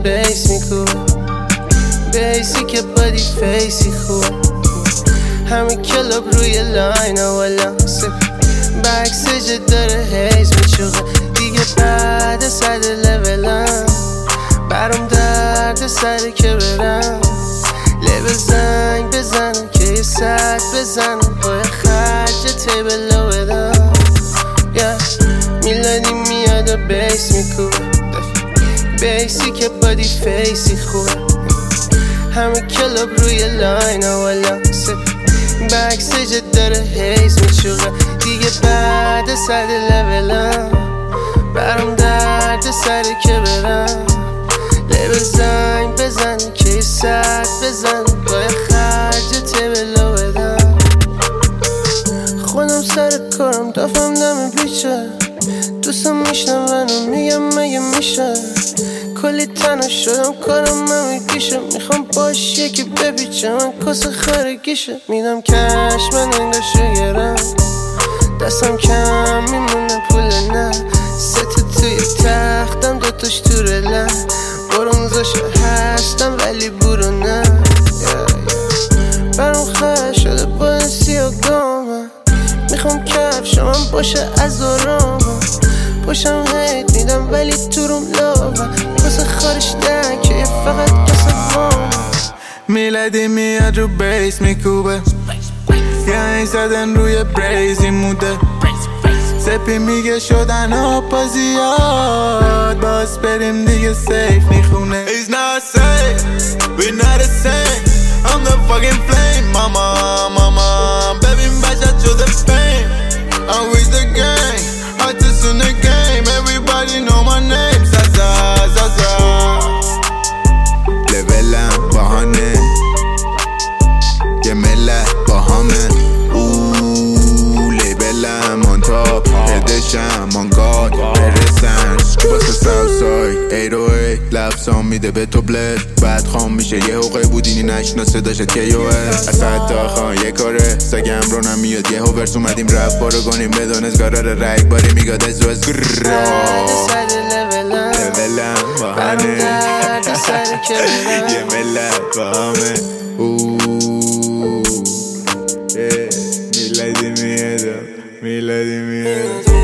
بیس میکوبه، بیسی که بادی فیسی خوبه. همه کلاب روی لاین والا سپی بکسج داره هیز میچوغه. دیگه بعد صد لولم برام درد سره که برم لبه زنگ بزنم که یه ساعت بزنم با خرج تیبلو بدم. میلادی میاد و بیس میکوبه، بیسی که بادی فیسی خوبه. همه کلاب روی لاین والا سپی بکسج داره هیز میچوغه. دیگه بعد صد لولم برام درد سره که برم لبه زنگ بزن که یه ساعت بزن با خرج تیبلو بدم. خودم سر کارم دافم دم بیچه دوستم میشنون و میگم مگه میشه. کلی تنها شدم کارم ممیگیشه، میخوام باش یکی بپیچه من کس خارگیشه. میدم کش من انگاشو گرم دستم کم میمونه پول نه. ست توی تختم دوتاش تو رلم برونزاشو هستم ولی برو نه. برام خواهد شده با این سیاگامم، میخوام کفش من باشه از آرامم. پاشم هیت میدم ولی تو روم لاغم کس خارش دن که فقط کس وام. میلادی میاد رو بیس میکوبه، یعنی زدن روی بریزی موده. سپی میگه شدن آپا زیاد باز بریم دیگه سیف میخونه. It's not safe, we're not the same. I'm the fucking flame, mama, mama. Baby بشت شده fame, I'm with the gang, artists in the game. Everybody know my name, Zaza, Zaza. لولم بهانه یه ملت با همه لیبلم آن تاپ هدشم آن گاد برسن واسه ساوسای 808 لفظام میده به تو بلد بعد خام میشه یه حقه بودینی نشناسه داشت که یوه از حتی خان یه کاره سگم رو نمیاد یه هوورس اومدیم رفت بارو گانیم بدانست قرار رای باری میگاد از رو از لولم با همه یه ملت با همه میلادی میاد